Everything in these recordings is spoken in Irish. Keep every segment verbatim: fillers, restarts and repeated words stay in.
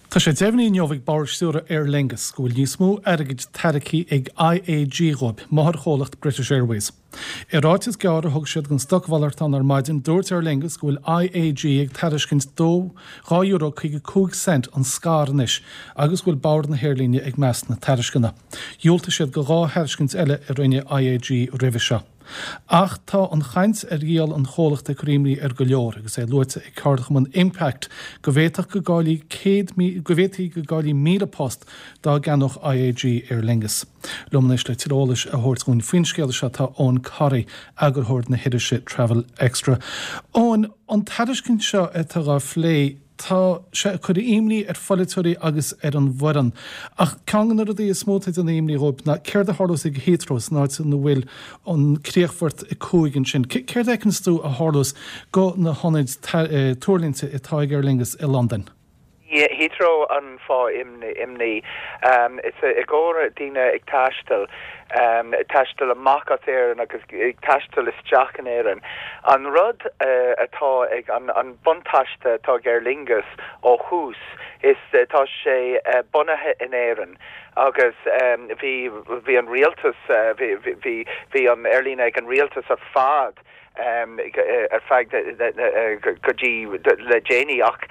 Tá sé déhnaí neomhah bairistúra Aer Lingus go bhfuil níos mó airgid taraí ag I A G rob máthar cholacht British Airways. I ráitis gear a thug siad gon stochhhailtartán ar maidin dúirt Aer Lingus go bhfuil I A G ag tariscint dó euro chuige cúig cent an scaránis agus bhfuil báir na hairlíne ag meas na tariscinna. Dúilta siad go rá thairiscint eile ar rinne I A G roimhe seo. Ach tá an chaint ar ghial an cholacht a críimí ar go leor agus é luirte ag cardach man impact go bhhéach go gáilí go bhhétaí go gáilí míle post dá ganach I A G Aer Lingus. Lumnis le tirólis a thuirtún finscéile se tá ón carí agur thuirt na hiidir Travel Extra. Ón an tariscint seo atá gá phlé tá se chud imní ar folitúí agus ar an bhran. Ach ceangan ar a dí smótaid an imní rob na céir a hálas ag hétros ná na bhfuil an críochhart i cúigen sin. Céir ecans tú a hálas go na honid túirlínte i táig Aer Lingus i London? Yeah, Heathrow an fá imni imni. Um, it's a agora dina ag tastal. Um, tastal a macat éireann agus ag tastal is teach an éireann. An rud uh, atá ag an, an buntáiste tá Aer Lingus ó hús is uh, tá sé uh, bunathe in éireann. Agus um, bhí bhí an rialtas uh, bhí bhí bhí an airlíne ag an rialtas ar fad. Um, ar fag go dtí le déine ach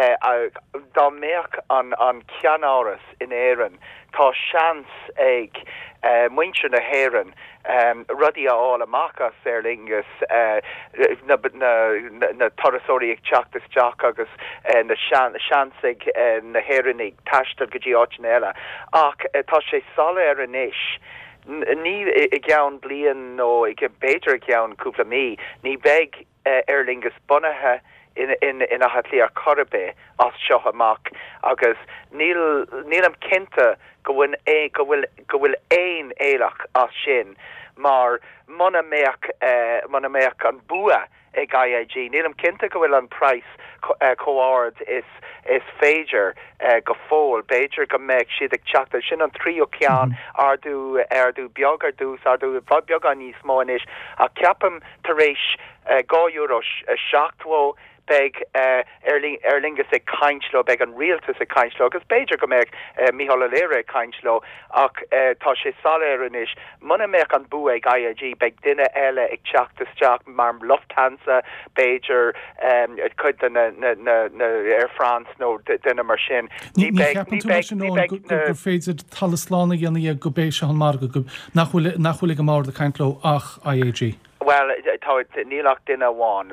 dá méach an an cean áras in éireann tá seans ag muintir na héireann um, rudí áil amachchas Aer Lingus uh, na, na, na, na torasóí ag teachtas teach agus uh, na seans ag uh, na héireann ag taistal go dtí áitin eile ach uh, tá sé sala ar an isis. Ní i gceann blian nó i béidir i gceann cúpla mí, ní beg uh, Aer Lingus bunathe in in in a hatlí ar Corbe as seo amach agus níl níl am cinnte go bhfuil é go bhfuil go bhfuil éon éilech as sin mar muna méach uh, muna méach an bua ag I A G níl am cinnte go bhfuil an price comhard is is féidir uh, go fóil béidir go méid siad ag teachta sin an trío ceann ardú ardú beag ar dús ardú bhd beag an níos mó inis a ceapam tar éis uh, gá euro seachtó beg uh, Aer Lingus ag cainsló beg an rialtas ag cainsló agus béidir go méid uh, Mícheál Ó Laoghaire ag cainsló ach uh, tá sé sala ar an isis muna méach an bua ag I A G beg duine eile ag teachtas teach mar Lufthansa béidir um, chud na, na, na, na Air France nó duine mar sin ní beg ní beg ní beg gur féidir talaslána dhéanaí go béise an mar go nachhuiil go máir de cainsló ach I A G. Well, tá nílach duine bháin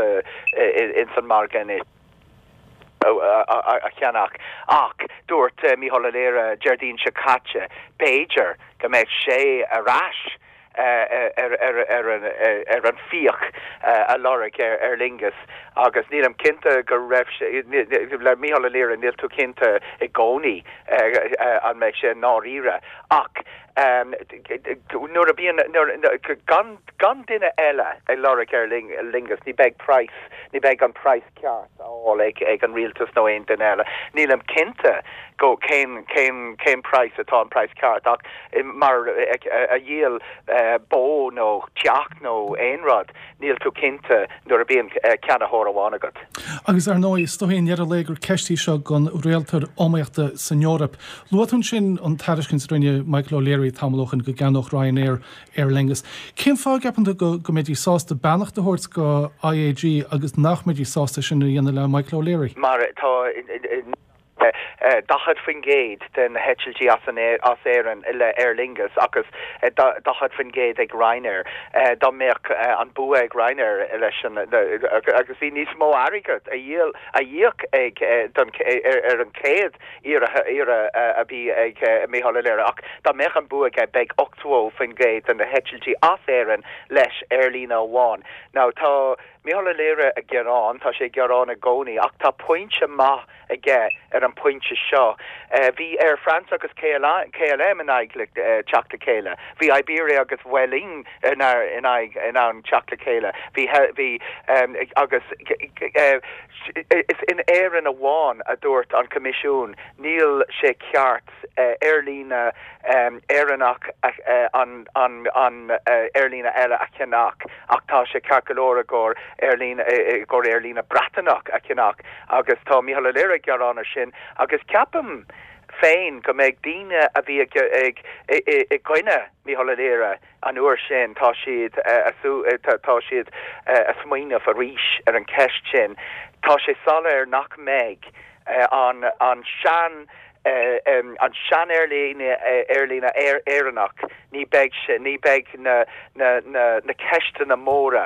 in san margan a cheannach ach dúirt Mícheál Ó Laoghaire Jardín Secáte Béidir go méid sé a rais ar an fioch a lorig Aer Lingus agus níl am cinnte go raibh le Mícheál Ó Laoghaire níl tú cinnte i gcónaí an méid sé náíre ach Um, nuair a bíon gan gan duine eile ag lorig Aer Lingus ní beg price ní beg an price ceart áil ag ag an rialtas nó aon duine eile níl am cinnte go céim céim céim price atá an price ceart ach mar a dhéal bó nó teach nó aonrad níl tú cinnte nuair a bíon ceannathóir amháin agat. Agus ar nói stohéon ar a léigur ceistí seo gon réaltar ómaíochta san Eorop. Luatún sin an tariscint rinne Michael O'Leary tamlochan go ganach Ryanair Aer Lingus. Cén fá gapanta go go méidí sásta banach de hort go I A G agus nach méidí sásta sin dhéana le Michael O'Leary? Mar tá dachad fin géad den H L G as éan le Aer Lingus agus dachad fin géad ag Ryanair dá méach an bua ag Ryanair leis agus bhí níos mó airgad a dhéal a dhéoch ag ar an céad ar a bhí ag Mícheál Ó Laoghaire ach dá méach an bua ag beg ochtó fin géad den H L G as éan leis airlína amháin. Now tá Mícheál Ó Laoghaire a gcearán tá sé gcearán a gcónaí ach tá pointse maith a gce ar an pointse seo. Bhí Air France agus K L M in aig teachta céile. Bhí Iberia agus Vueling in aig in an teachta céile. Bhí agus is in éireann amháin a dúirt an comisiún níl sé ceart airlína éireannach an airlína eile a cheannach ach tá sé cearcolóra gur airlína gur airlína bratanach a cheannach agus tá Mícheál Ó Laoghaire gearán sin agus agus ceapam féin go méid díine a bhí ag ag goine mí holaléire an uair sin tá siad tá siad a smaoine a ríis ar an ceist sin tá sé sala ar nach méid an an sean Uh, um, an sean airlína airlína air éannach ní beg ní beg na na na na ceiste na móra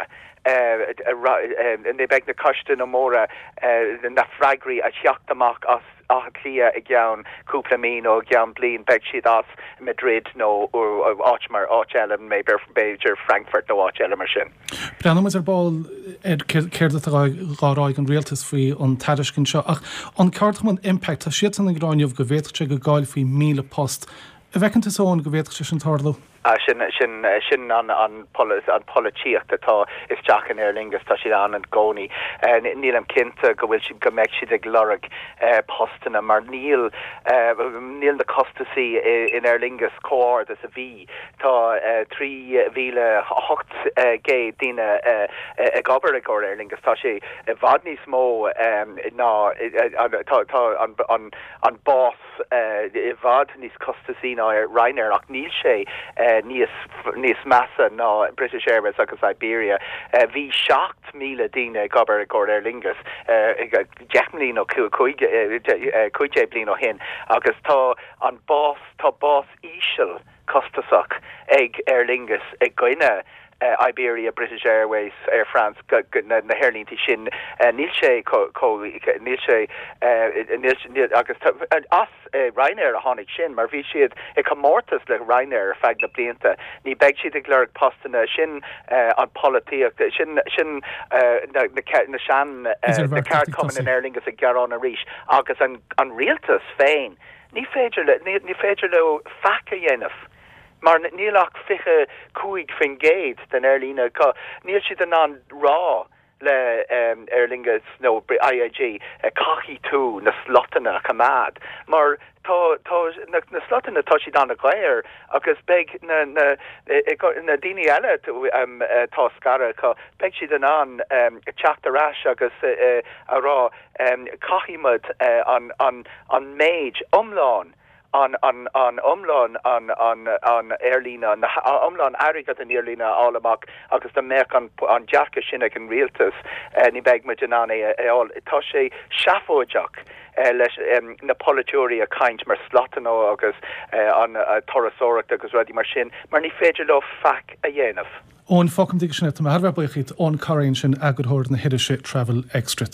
ní beg na coiste na móra na freigrí a teachtamach as a clia i gceann cúpla mín ó gceann blion beg siad as Madrid nó ó áitmar áitselam mé Beiidir Frankfurt nó áitselam mar sin. Breannas ar ball céir ráráig an réaltas faoi an tairiscin seo ach an cartman impact tá siad an gráineh go bhéte go gáil faoi míle post. A bhecinn is ón go bhéte sin tarlú. Uh, sin sin uh, sin an an polis an políocht atá is Jack an Aer Lingus tá si an an gcónaí uh, níl am cinnte go bhfuil si go méid siad ag lorug uh, postana mar níl uh, níl na costaí in Aer Lingus cóir a bhí tá uh, trí mhíle hocht uh, gé díine uh, ag obair ag Aer Lingus tá sé uh, bhad níos mó um, ná tá tá an an an bás uh, bhad níos costaí ná Ryanair ach níl sé uh, níos níos massa ná British Airways agus Iberia hí seacht míle díine gobar go Aer Lingus deachmlí nó chuige blin ó hin agus tá an bás tá bás ísisiil costasach ag Aer Lingus ag goine Uh, Iberia, British Airways, Air France, na hairlínti sin níl sé níl sé agus as Ryanair a hánig sin mar bhí siad ag commórtas le Ryanair a feag na blianta ní beag siad ag leir postana sin an políocht sin sin na sean na ceart cuman in Aer Lingus a garrán a ríis agus an rialtas féin ní féidir le ní féidir le faca dhéanamh mar nílach fiche cuaig fin géad den airlína níl siad an an rá le um, Aer Lingus nó I A G uh, cachi tú na slotana chamad mar tá tá na, na slotana tá siad an a gléir agus beg na na na daoine eile um, uh, tá scara beg siad an an um, teachtarrás agus uh, a rá um, cachimad uh, an an an méid umláin an an an umlán an an an airlína na umlán airigad an airlína álamach agus the merc an an jack sin ag an rialtas ní beg me janani all tá sé seafóideach leis na politúí a kaint mar slotanó agus an torasóracht agus rudí mar sin mar ní féidir le fac a dhéanamh. Ón focam dig sin ar bheith buchiid ón caríonn sin agurthir na hiidir sé Travel Extra.